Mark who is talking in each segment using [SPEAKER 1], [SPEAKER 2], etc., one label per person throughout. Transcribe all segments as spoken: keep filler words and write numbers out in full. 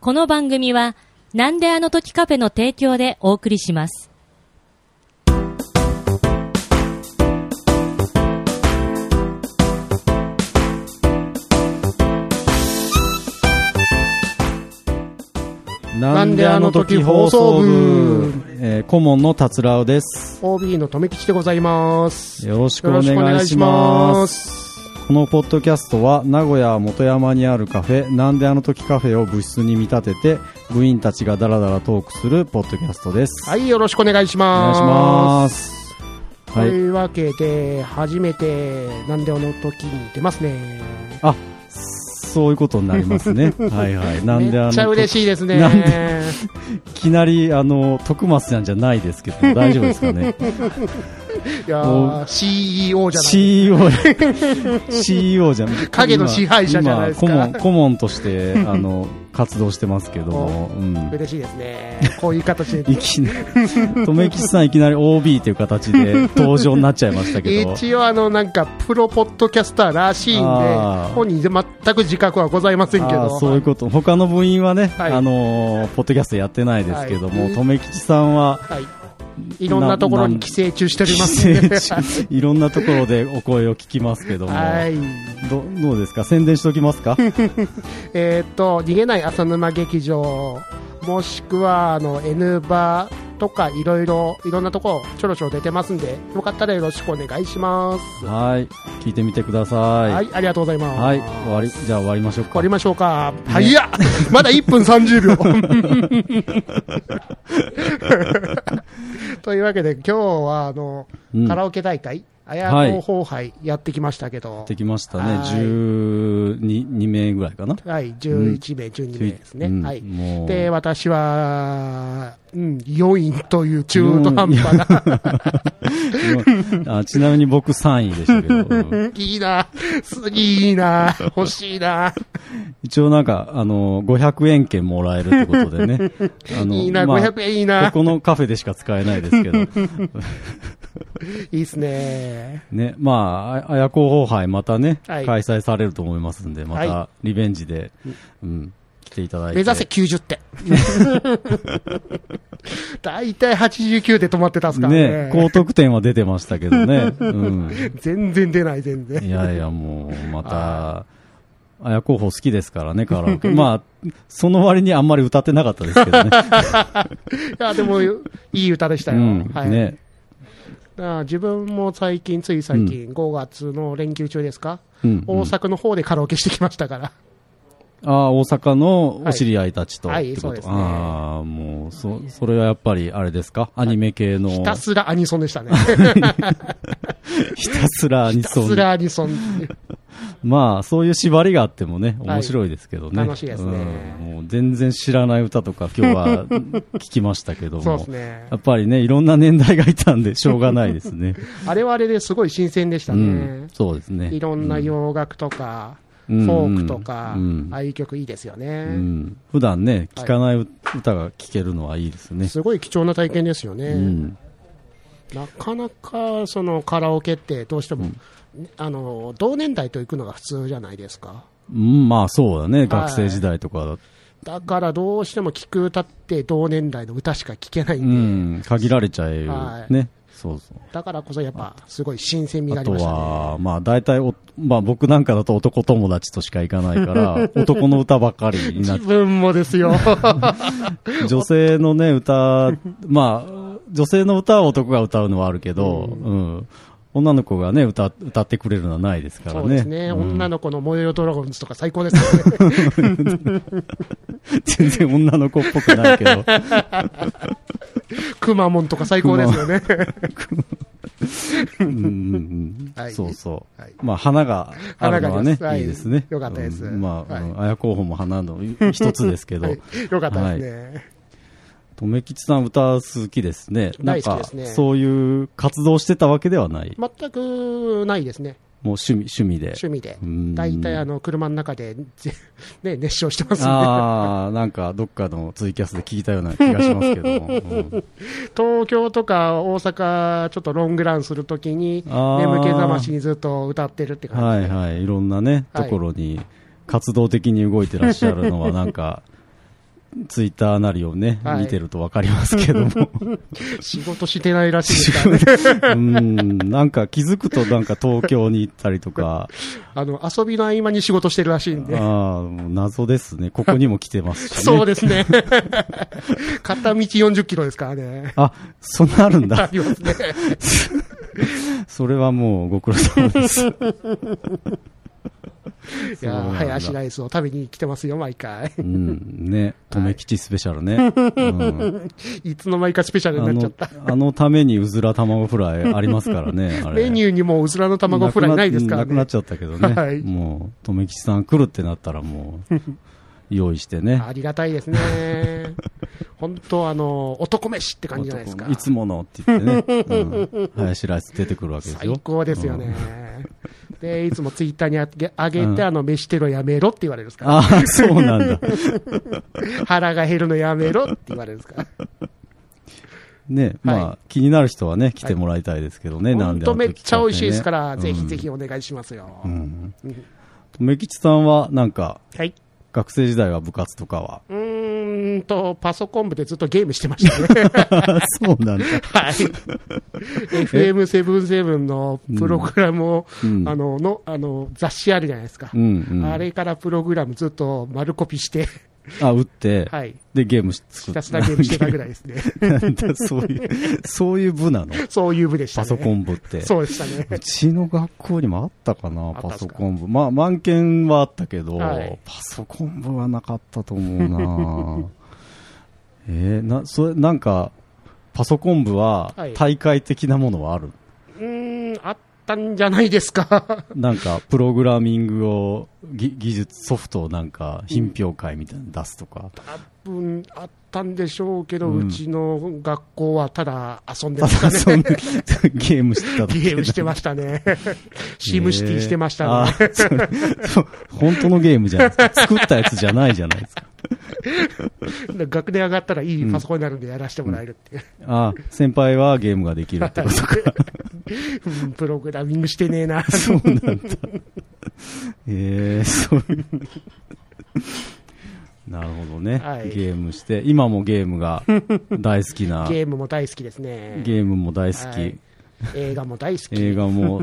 [SPEAKER 1] この番組はなんであの時カフェの提供でお送りします。
[SPEAKER 2] なんであの時放送部、
[SPEAKER 3] えー、顧問の達郎です。
[SPEAKER 2] オービー の留吉でございます。
[SPEAKER 3] よろしくお願いします。このポッドキャストは名古屋本山にあるカフェなんであの時カフェを部室に見立てて部員たちがダラダラトークするポッドキャストです。
[SPEAKER 2] はい、よろしくお願いします。
[SPEAKER 3] お願いします。
[SPEAKER 2] というわけで初めてなんであの時に出ますね。
[SPEAKER 3] あ、そういうことになりますね。はいはい。なんであの
[SPEAKER 2] めっちゃ嬉しいですね。
[SPEAKER 3] なんでいきなりあの徳松さんじゃないですけど大丈夫ですかね。
[SPEAKER 2] いやー シーイーオー じゃない
[SPEAKER 3] シーイーオー シーイーオー じゃない
[SPEAKER 2] 影の支配者じゃないですか。
[SPEAKER 3] 今顧問顧問としてあの活動してますけども、うん、
[SPEAKER 2] 嬉しいですね。こういう形で
[SPEAKER 3] いきなり留吉さんいきなり オービー という形で登場になっちゃいましたけど
[SPEAKER 2] 一応あのなんかプロポッドキャスターらしいんで本人で全く自覚はございませんけど、
[SPEAKER 3] そういうこと。他の部員はね、
[SPEAKER 2] はい、
[SPEAKER 3] あのポッドキャストやってないですけども、はい、留吉さんは、
[SPEAKER 2] はい、いろんなところに寄生虫しておりますね。
[SPEAKER 3] いろんなところでお声を聞きますけども、はい、ど, どうですか、宣伝しておきますか。
[SPEAKER 2] えっと逃げない浅沼劇場もしくはあの N バとかいろいろいろんなところちょろちょろ出てますんで、よかったらよろしくお願いします。
[SPEAKER 3] はい、聞いてみてください。
[SPEAKER 2] はい、ありがとうございます。
[SPEAKER 3] はい、終わり、じゃあ終わりましょうか。
[SPEAKER 2] 終わりましょうか。ね、はい、いやまだいっぷんさんじゅうびょう。というわけで今日はあの、うん、カラオケ大会綾子奉杯やってきましたけど、
[SPEAKER 3] やってきましたね。じゅうにめいぐらいかな。
[SPEAKER 2] はい、じゅういちめい、うん、じゅうにめいですね。うん、はい。で私は、うん、よんいという中途半端
[SPEAKER 3] なあ。ちなみに僕さんいでしたけど。うん、
[SPEAKER 2] いいな、いいな、欲しいな。
[SPEAKER 3] 一応なんかあのごひゃくえん券もらえるってことでね。
[SPEAKER 2] あのいいな、まあ、ごひゃくえんいいな。
[SPEAKER 3] ここのカフェでしか使えないですけど。
[SPEAKER 2] いいっすね。
[SPEAKER 3] ね、まあ綾子奉杯またね、
[SPEAKER 2] はい、
[SPEAKER 3] 開催されると思いますんで、またリベンジで、うん、来ていただいて。
[SPEAKER 2] 目指せきゅうじゅってん。だいたいはちじゅうきゅうで止まってたっすからね。
[SPEAKER 3] ね、高得点は出てましたけどね。うん、
[SPEAKER 2] 全然出ない全然。
[SPEAKER 3] いやいやもうまた。綾候補好きですからね、カラオケ。まあ、その割にあんまり歌ってなかったですけどね。
[SPEAKER 2] いや、でも、いい歌でしたよ。うん、はい。
[SPEAKER 3] ね。
[SPEAKER 2] あ自分も最近、つい最近、うん、ごがつの連休中ですか、うんうん、大阪の方でカラオケしてきましたから。
[SPEAKER 3] ああ、大阪のお知り合いたちと。
[SPEAKER 2] はい、はい、そうですね。
[SPEAKER 3] ああ、もう、そ、それはやっぱり、あれですか、アニメ系の。
[SPEAKER 2] ひたすらアニソンでしたね。
[SPEAKER 3] ひたすらアニソン。
[SPEAKER 2] ひたすらアニソン。
[SPEAKER 3] まあ、そういう縛りがあってもね、面白いですけどね。
[SPEAKER 2] はい、楽しいですね、
[SPEAKER 3] うん。もう全然知らない歌とか今日は聞きましたけども。
[SPEAKER 2] そうですね。
[SPEAKER 3] やっぱりね、いろんな年代がいたんでしょうがないですね。
[SPEAKER 2] あれはあれですごい新鮮でしたね。うん、
[SPEAKER 3] そうですね。
[SPEAKER 2] いろんな洋楽とか、うん、フォークとか、うん、ああいう曲いいですよね。うん、
[SPEAKER 3] 普段ね、聴かない歌が聴けるのはいいですね。
[SPEAKER 2] すごい貴重な体験ですよね。うん、なかなかそのカラオケってどうしても、うん、あの同年代と行くのが普通じゃないですか。
[SPEAKER 3] うん、まあそうだね、はい、学生時代とか
[SPEAKER 2] だからどうしても聴く歌って同年代の歌しか聴けないんで、うん、
[SPEAKER 3] 限られちゃう、はい、ね。そうそう、
[SPEAKER 2] だからこそやっぱすごい新鮮味がありましたね。
[SPEAKER 3] あとは、まあ大体お、まあ僕なんかだと男友達としか行かないから、男の歌ばっかりになっちゃう。
[SPEAKER 2] 自分もですよ。
[SPEAKER 3] 女性のね、歌、まあ、女性の歌は男が歌うのはあるけど、うん、うん、女の子がね、歌、歌ってくれるのはないですからね。
[SPEAKER 2] そうですね。うん、女の子の燃えよドラゴンズとか最高ですよね。
[SPEAKER 3] 全然女の子っぽくないけど。
[SPEAKER 2] くまモンとか最高ですよね。
[SPEAKER 3] うんうんうん、はい、そうそう。はい、まあ花があるのはね、はい、いいですね。
[SPEAKER 2] よかったです。うん、
[SPEAKER 3] まあ、はい、綾候補も花の一つですけど、はい、
[SPEAKER 2] よかったですね。はい、
[SPEAKER 3] 留吉さん歌好きですね。なんか、ね、そういう活動してたわけではない。
[SPEAKER 2] 全くないですね。
[SPEAKER 3] もう趣味、趣味で。
[SPEAKER 2] 趣味で。大体あの、車の中で、ね、熱唱してますんで。
[SPEAKER 3] ああ、なんかどっかのツイキャスで聞いたような気がしますけども。うん、
[SPEAKER 2] 東京とか大阪、ちょっとロングランするときに、眠気覚ましにずっと歌ってるって感じで。
[SPEAKER 3] はいはい。いろんなね、ところに活動的に動いてらっしゃるのはなんか、 ツイッターなりをね、
[SPEAKER 2] はい、
[SPEAKER 3] 見てるとわかりますけども。
[SPEAKER 2] 仕事してないらしいですからね。
[SPEAKER 3] うん、なんか気づくとなんか東京に行ったりとか。
[SPEAKER 2] あの、遊びの合間に仕事してるらしいんで。
[SPEAKER 3] ああ、もう謎ですね。ここにも来てますしね。
[SPEAKER 2] そうですね。片道よんじゅっキロですからね。
[SPEAKER 3] あ、そんなあるんだ。
[SPEAKER 2] ありますね。
[SPEAKER 3] それはもうご苦労様です。
[SPEAKER 2] いやー、ハヤシライスを食べに来てますよ、毎回。
[SPEAKER 3] うん、ね、とめきちスペシャルね。うん、
[SPEAKER 2] いつの間にかスペシャルになっちゃった。
[SPEAKER 3] あの、あのためにうずら卵フライありますからね、あれ。
[SPEAKER 2] メニューにもうずらの卵フライないですからね。
[SPEAKER 3] なくなっちゃったけどね。はい、もう、とめきちさん来るってなったらもう、用意してね。
[SPEAKER 2] ありがたいですね。本当あの、男飯って感じじゃないですか。
[SPEAKER 3] いつものって言ってね、うん、ハヤシライス出てくるわけですよ。
[SPEAKER 2] 最高ですよね。うん、で、いつもツイッターにあげあげて、うん、あの、飯テロやめろって言われるんですから、ね。
[SPEAKER 3] ああ、そうなんだ。
[SPEAKER 2] 腹が減るのやめろって言われるんですから。
[SPEAKER 3] ね、まあ、はい、気になる人はね、来てもらいたいですけどね、はい、なんで。
[SPEAKER 2] 本当めっちゃ美味しいですから、うん、ぜひぜひお願いしますよ。うん。
[SPEAKER 3] とめきちさんは、なんか、
[SPEAKER 2] はい。
[SPEAKER 3] 学生時代は部活とかは
[SPEAKER 2] うーんと、パソコン部でずっとゲームしてましたね。
[SPEAKER 3] そうなんだ。
[SPEAKER 2] はい。エフエムセブンセブン のプログラムを、うん、あの、の、あの、雑誌あるじゃないですか。うんうん、あれからプログラムずっと丸コピして
[SPEAKER 3] あ、打って、
[SPEAKER 2] はい。
[SPEAKER 3] で、ゲームし、
[SPEAKER 2] ひたすらゲームしてたぐらいですね。
[SPEAKER 3] なんだ、そういう、そういう部なの
[SPEAKER 2] そういう部でしたね。
[SPEAKER 3] パソコン部って。
[SPEAKER 2] そうでしたね。
[SPEAKER 3] うちの学校にもあったかな、パソコン部。まあ、満研はあったけど、はい、パソコン部はなかったと思うなえー、な、それ、なんか、パソコン部は、大会的なものはある、はい、
[SPEAKER 2] うーん、あったんじゃないですか。
[SPEAKER 3] なんか、プログラミングを、技術、ソフトをなんか、品評会みたいなの出すとか。
[SPEAKER 2] 多分、あったんでしょうけど、うん、うちの学校はただ遊んでましたね。
[SPEAKER 3] ゲームしてただけ。
[SPEAKER 2] ゲームしてましたね。シムシティしてましたね。
[SPEAKER 3] えー、本当のゲームじゃないですか。作ったやつじゃないじゃないですか。
[SPEAKER 2] 学年上がったらいいパソコンになるんでやらせてもらえるっていう。
[SPEAKER 3] うん、ああ、先輩はゲームができるってことか。
[SPEAKER 2] うん、プログラミングしてねえな。
[SPEAKER 3] そうなんだ。えー、そういう。なるほどね、はい、ゲームして、今もゲームが大好きな。
[SPEAKER 2] ゲームも大好きですね。
[SPEAKER 3] ゲームも大好き。はい、
[SPEAKER 2] 映画も大好き。
[SPEAKER 3] 映画も、うん、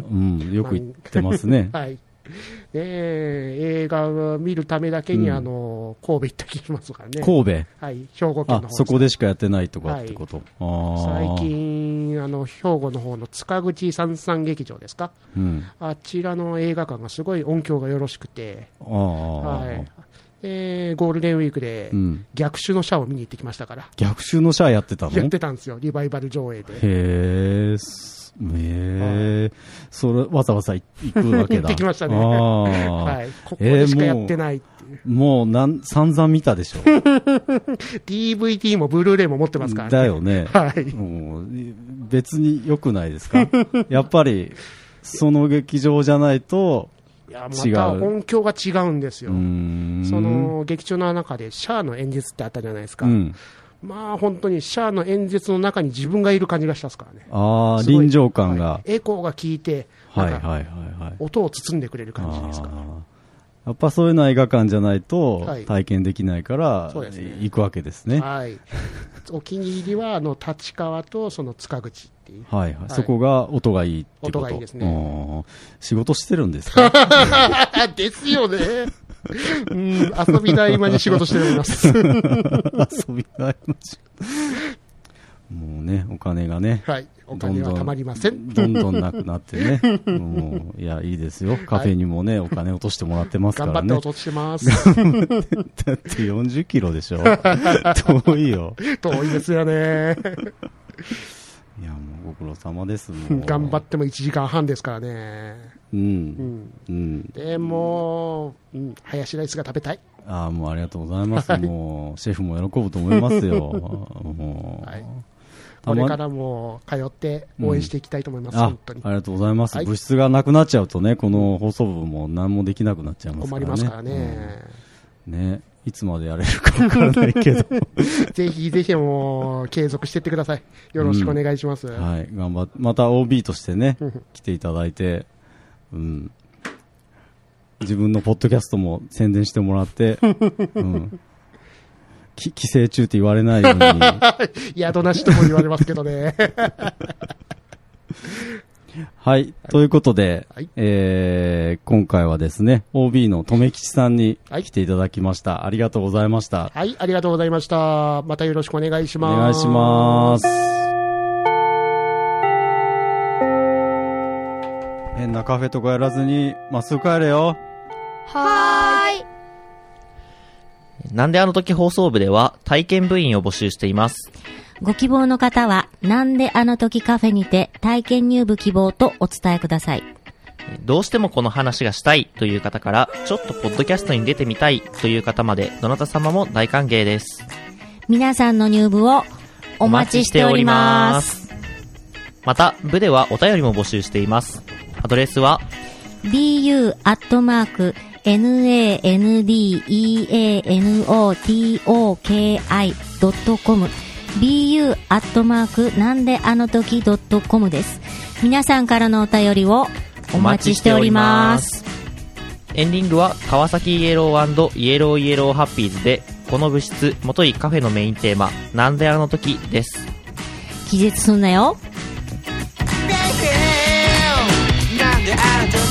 [SPEAKER 3] よく言ってますね。
[SPEAKER 2] はい。で、映画を見るためだけに、うん、あの、神戸行ったりしますからね。
[SPEAKER 3] 神戸
[SPEAKER 2] はい、兵庫県の方。
[SPEAKER 3] あ、そこでしかやってないとかってこと。
[SPEAKER 2] はい、あ最近、あの、兵庫の方の塚口三三劇場ですか、うん、あちらの映画館がすごい音響がよろしくて、あはい。でゴールデンウィークで逆襲のシャアを見に行ってきましたから、うん、
[SPEAKER 3] 逆襲のシャアやってたの？
[SPEAKER 2] やってたんですよ、リバイバル上映で。
[SPEAKER 3] へー、へー、それわざわざ行くわけだ。
[SPEAKER 2] 行ってきましたね。はい、ここでしかやってないっていう、
[SPEAKER 3] えー、もうなん散々見たでしょ。
[SPEAKER 2] ディーブイディー もブルーレイも持ってますからね。
[SPEAKER 3] だよね。
[SPEAKER 2] はい。
[SPEAKER 3] もう別に良くないですか？やっぱりその劇場じゃないと。
[SPEAKER 2] いや、また音響が違うんですよ。その劇中の中でシャアの演説ってあったじゃないですか。うん、まあ本当にシャアの演説の中に自分がいる感じがしたですからね。
[SPEAKER 3] ああ、臨場感が、
[SPEAKER 2] はい、エコーが効いて、
[SPEAKER 3] はいはいはいはい、
[SPEAKER 2] 音を包んでくれる感じですから。
[SPEAKER 3] やっぱそういうのは映画館じゃないと体験できないから、はい、ね、行くわけですね。
[SPEAKER 2] はい。お気に入りはあの立川とその塚口っていう。
[SPEAKER 3] はいはい。はい、そこが音がいいってこと。
[SPEAKER 2] 音がいいですね。
[SPEAKER 3] 仕事してるんですか？
[SPEAKER 2] ですよね。うん、遊びの合間に仕事しております。遊
[SPEAKER 3] びの合間に。もうね、お金がね。
[SPEAKER 2] はい。お金はたまりません。
[SPEAKER 3] どんどんなくなってね。もういや、いいですよ。カフェにもね、はい、お金落としてもらってますからね。
[SPEAKER 2] 頑張って落としてます。
[SPEAKER 3] だってよんじゅっキロでしょ。遠いよ。
[SPEAKER 2] 遠いですよね。
[SPEAKER 3] いや、もうご苦労様です。もう
[SPEAKER 2] 頑張ってもいちじかんはんですからね。
[SPEAKER 3] うん。うん。うん、
[SPEAKER 2] でも、うん、ハヤシライスが食べたい。
[SPEAKER 3] ああ、もうありがとうございます。はい、もう、シェフも喜ぶと思いますよ。もう
[SPEAKER 2] はい、これからも通って応援していきたいと思います、うん、本当に。
[SPEAKER 3] ありがとうございます、はい。物質がなくなっちゃうとね、この放送部も何もできなくなっちゃいますからね。
[SPEAKER 2] 困りますからね。
[SPEAKER 3] うん、ね。いつまでやれるかわからないけど。
[SPEAKER 2] ぜひぜひもう継続していってください。よろしくお願いします。うん、
[SPEAKER 3] はい。頑張って、また オービー としてね、来ていただいて、うん。自分のポッドキャストも宣伝してもらって、うん。 き寄生虫って言われないように。
[SPEAKER 2] 宿なしとも言われますけどね。
[SPEAKER 3] はい。ということで、
[SPEAKER 2] はい、
[SPEAKER 3] えー、今回はですね、オービー のとめきちさんに来ていただきました。はい、ありがとうございました。
[SPEAKER 2] はい、ありがとうございました。またよろしくお願いします。
[SPEAKER 3] お願いします。変なカフェとかやらずに、まっすぐ帰れよ。
[SPEAKER 4] はーい。
[SPEAKER 5] なんであの時放送部では体験部員を募集しています。
[SPEAKER 1] ご希望の方は、なんであの時カフェにて体験入部希望とお伝えください。
[SPEAKER 5] どうしてもこの話がしたいという方から、ちょっとポッドキャストに出てみたいという方まで、どなた様も大歓迎です。
[SPEAKER 1] 皆さんの入部をお待ちしております。
[SPEAKER 5] また、部ではお便りも募集しています。アドレスは
[SPEAKER 1] ビーユー アットマーク ナンデアノトキ ドットコム ビーユー アットマーク なんであの時 ドットコム です。皆さんからのお便りをお待ちしております。
[SPEAKER 5] エンディングは川崎イエロー&イエローイエローハッピーズで、この部室元いカフェのメインテーマ、なんであの時です。
[SPEAKER 1] 気絶すんなよ。
[SPEAKER 6] なんであの時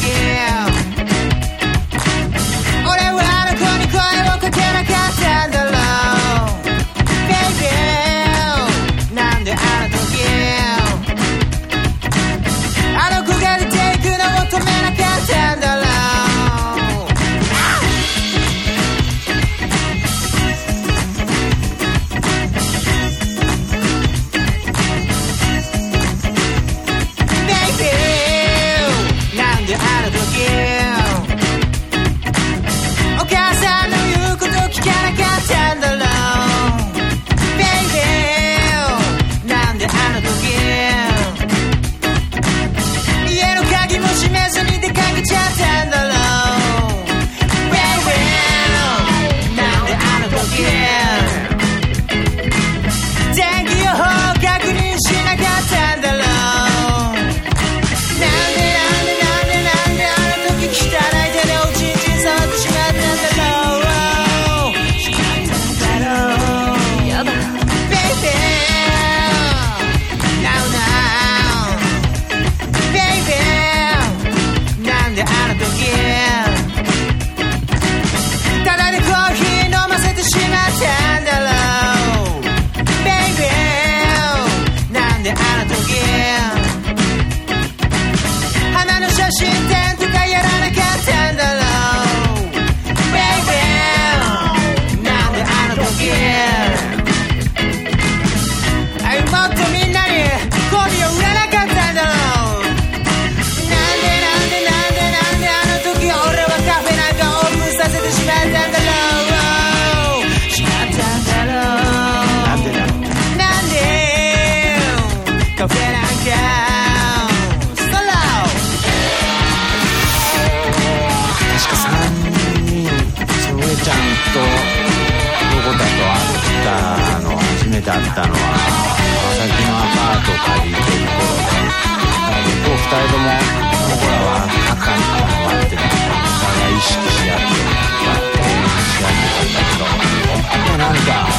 [SPEAKER 6] 俺はあの子に声をかけなかったんだろう Baby なんであの時あの子が出ていくのを止めなかったんだろうお母さんの言うこと聞かなかったんだろう Baby なんであの時家の鍵も閉めずに出かけちゃったんだろう Baby なんであの時天気予報確認しなかったんだろうただでコーヒー飲ませてしまったんだろう Baby なんであの時花の写真展とかやらなかったんだろう Baby なんであの時もっとみんなにゴミを売らなかったんだろうさせてしまったんだろうしまったんだろうなんでだろうなんでカフェなんかストロー確かさんにんそれちゃんとどこだと会ったの初めて会ったのは川崎のアパートを借りてる頃で結構ふたりとも僕らは仲になってたお互い意識し合ってし合ってたんだけど、なんか